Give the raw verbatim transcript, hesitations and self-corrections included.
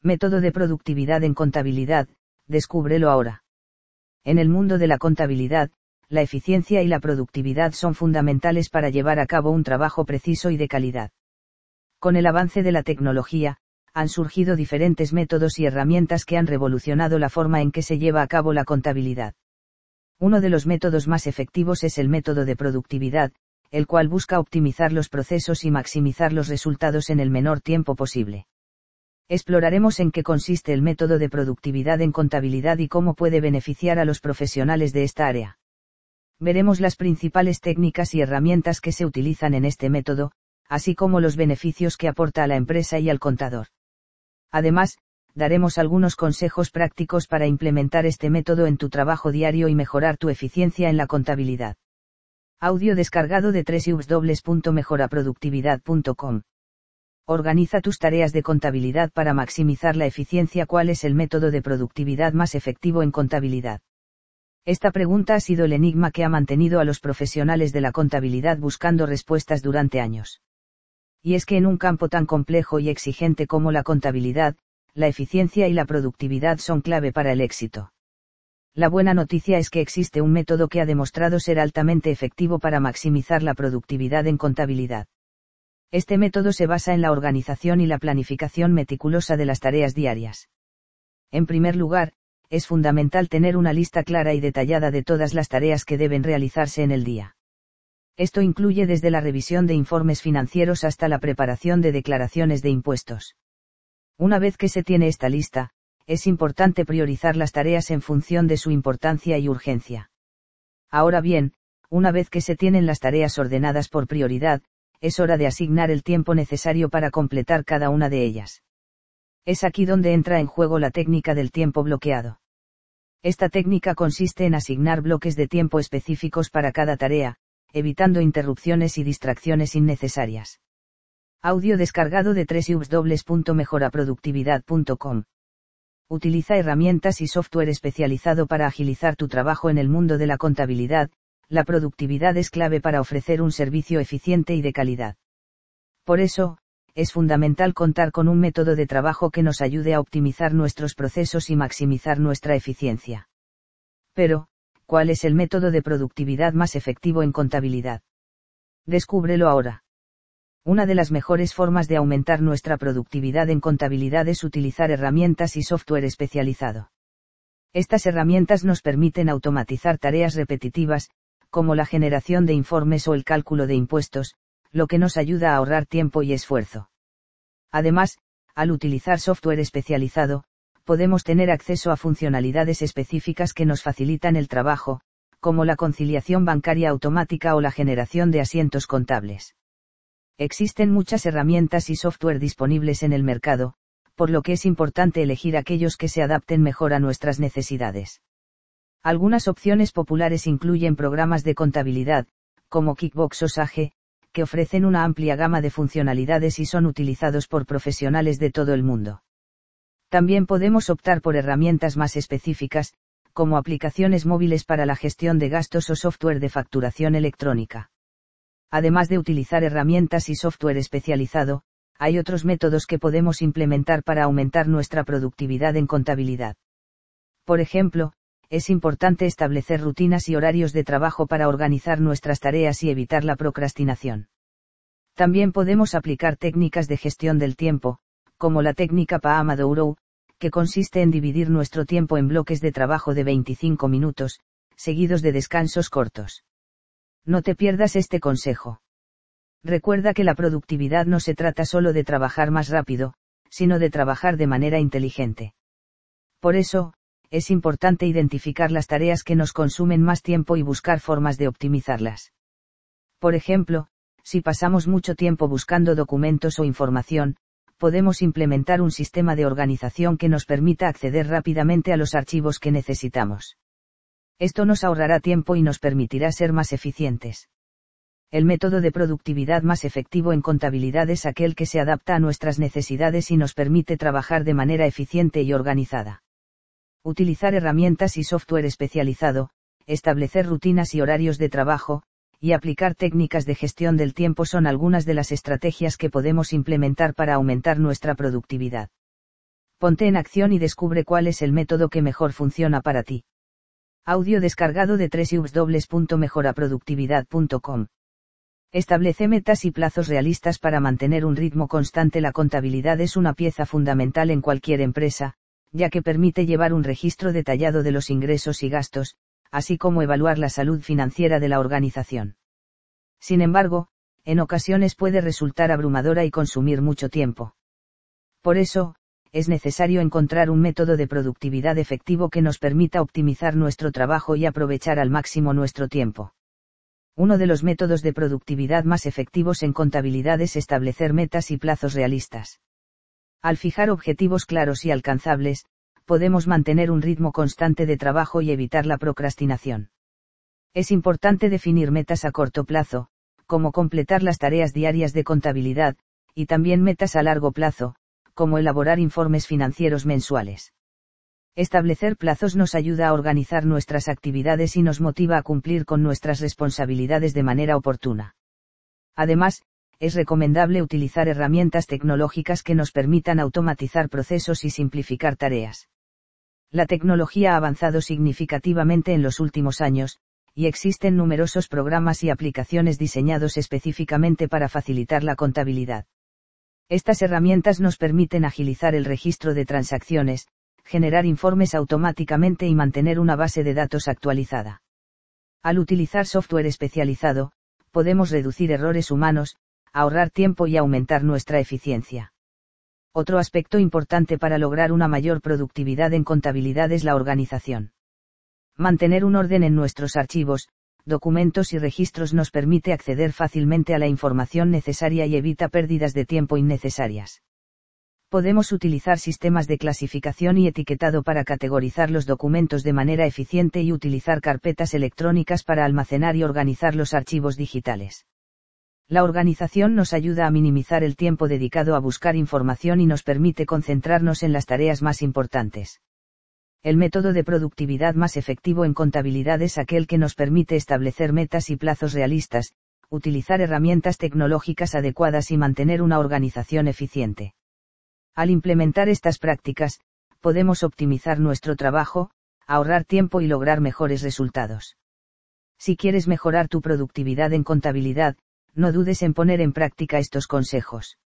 Método de productividad en contabilidad, descúbrelo ahora. En el mundo de la contabilidad, la eficiencia y la productividad son fundamentales para llevar a cabo un trabajo preciso y de calidad. Con el avance de la tecnología, han surgido diferentes métodos y herramientas que han revolucionado la forma en que se lleva a cabo la contabilidad. Uno de los métodos más efectivos es el método de productividad, el cual busca optimizar los procesos y maximizar los resultados en el menor tiempo posible. Exploraremos en qué consiste el método de productividad en contabilidad y cómo puede beneficiar a los profesionales de esta área. Veremos las principales técnicas y herramientas que se utilizan en este método, así como los beneficios que aporta a la empresa y al contador. Además, daremos algunos consejos prácticos para implementar este método en tu trabajo diario y mejorar tu eficiencia en la contabilidad. Audio descargado de doble u doble u doble u punto mejora productividad punto com. Organiza tus tareas de contabilidad para maximizar la eficiencia. ¿Cuál es el método de productividad más efectivo en contabilidad? Esta pregunta ha sido el enigma que ha mantenido a los profesionales de la contabilidad buscando respuestas durante años. Y es que en un campo tan complejo y exigente como la contabilidad, la eficiencia y la productividad son clave para el éxito. La buena noticia es que existe un método que ha demostrado ser altamente efectivo para maximizar la productividad en contabilidad. Este método se basa en la organización y la planificación meticulosa de las tareas diarias. En primer lugar, es fundamental tener una lista clara y detallada de todas las tareas que deben realizarse en el día. Esto incluye desde la revisión de informes financieros hasta la preparación de declaraciones de impuestos. Una vez que se tiene esta lista, es importante priorizar las tareas en función de su importancia y urgencia. Ahora bien, una vez que se tienen las tareas ordenadas por prioridad, es hora de asignar el tiempo necesario para completar cada una de ellas. Es aquí donde entra en juego la técnica del tiempo bloqueado. Esta técnica consiste en asignar bloques de tiempo específicos para cada tarea, evitando interrupciones y distracciones innecesarias. Audio descargado de doble u doble u doble u punto mejora productividad punto com. Utiliza herramientas y software especializado para agilizar tu trabajo en el mundo de la contabilidad. La productividad es clave para ofrecer un servicio eficiente y de calidad. Por eso, es fundamental contar con un método de trabajo que nos ayude a optimizar nuestros procesos y maximizar nuestra eficiencia. Pero, ¿cuál es el método de productividad más efectivo en contabilidad? Descúbrelo ahora. Una de las mejores formas de aumentar nuestra productividad en contabilidad es utilizar herramientas y software especializado. Estas herramientas nos permiten automatizar tareas repetitivas, como la generación de informes o el cálculo de impuestos, lo que nos ayuda a ahorrar tiempo y esfuerzo. Además, al utilizar software especializado, podemos tener acceso a funcionalidades específicas que nos facilitan el trabajo, como la conciliación bancaria automática o la generación de asientos contables. Existen muchas herramientas y software disponibles en el mercado, por lo que es importante elegir aquellos que se adapten mejor a nuestras necesidades. Algunas opciones populares incluyen programas de contabilidad, como QuickBooks o Sage, que ofrecen una amplia gama de funcionalidades y son utilizados por profesionales de todo el mundo. También podemos optar por herramientas más específicas, como aplicaciones móviles para la gestión de gastos o software de facturación electrónica. Además de utilizar herramientas y software especializado, hay otros métodos que podemos implementar para aumentar nuestra productividad en contabilidad. Por ejemplo, es importante establecer rutinas y horarios de trabajo para organizar nuestras tareas y evitar la procrastinación. También podemos aplicar técnicas de gestión del tiempo, como la técnica Pomodoro, que consiste en dividir nuestro tiempo en bloques de trabajo de veinticinco minutos, seguidos de descansos cortos. No te pierdas este consejo. Recuerda que la productividad no se trata solo de trabajar más rápido, sino de trabajar de manera inteligente. Por eso, es importante identificar las tareas que nos consumen más tiempo y buscar formas de optimizarlas. Por ejemplo, si pasamos mucho tiempo buscando documentos o información, podemos implementar un sistema de organización que nos permita acceder rápidamente a los archivos que necesitamos. Esto nos ahorrará tiempo y nos permitirá ser más eficientes. El método de productividad más efectivo en contabilidad es aquel que se adapta a nuestras necesidades y nos permite trabajar de manera eficiente y organizada. Utilizar herramientas y software especializado, establecer rutinas y horarios de trabajo, y aplicar técnicas de gestión del tiempo son algunas de las estrategias que podemos implementar para aumentar nuestra productividad. Ponte en acción y descubre cuál es el método que mejor funciona para ti. Audio descargado de doble u doble u doble u punto mejora productividad punto com. Establece metas y plazos realistas para mantener un ritmo constante. La contabilidad es una pieza fundamental en cualquier empresa, ya que permite llevar un registro detallado de los ingresos y gastos, así como evaluar la salud financiera de la organización. Sin embargo, en ocasiones puede resultar abrumadora y consumir mucho tiempo. Por eso, es necesario encontrar un método de productividad efectivo que nos permita optimizar nuestro trabajo y aprovechar al máximo nuestro tiempo. Uno de los métodos de productividad más efectivos en contabilidad es establecer metas y plazos realistas. Al fijar objetivos claros y alcanzables, podemos mantener un ritmo constante de trabajo y evitar la procrastinación. Es importante definir metas a corto plazo, como completar las tareas diarias de contabilidad, y también metas a largo plazo, como elaborar informes financieros mensuales. Establecer plazos nos ayuda a organizar nuestras actividades y nos motiva a cumplir con nuestras responsabilidades de manera oportuna. Además, es recomendable utilizar herramientas tecnológicas que nos permitan automatizar procesos y simplificar tareas. La tecnología ha avanzado significativamente en los últimos años, y existen numerosos programas y aplicaciones diseñados específicamente para facilitar la contabilidad. Estas herramientas nos permiten agilizar el registro de transacciones, generar informes automáticamente y mantener una base de datos actualizada. Al utilizar software especializado, podemos reducir errores humanos, ahorrar tiempo y aumentar nuestra eficiencia. Otro aspecto importante para lograr una mayor productividad en contabilidad es la organización. Mantener un orden en nuestros archivos, documentos y registros nos permite acceder fácilmente a la información necesaria y evita pérdidas de tiempo innecesarias. Podemos utilizar sistemas de clasificación y etiquetado para categorizar los documentos de manera eficiente y utilizar carpetas electrónicas para almacenar y organizar los archivos digitales. La organización nos ayuda a minimizar el tiempo dedicado a buscar información y nos permite concentrarnos en las tareas más importantes. El método de productividad más efectivo en contabilidad es aquel que nos permite establecer metas y plazos realistas, utilizar herramientas tecnológicas adecuadas y mantener una organización eficiente. Al implementar estas prácticas, podemos optimizar nuestro trabajo, ahorrar tiempo y lograr mejores resultados. Si quieres mejorar tu productividad en contabilidad, no dudes en poner en práctica estos consejos.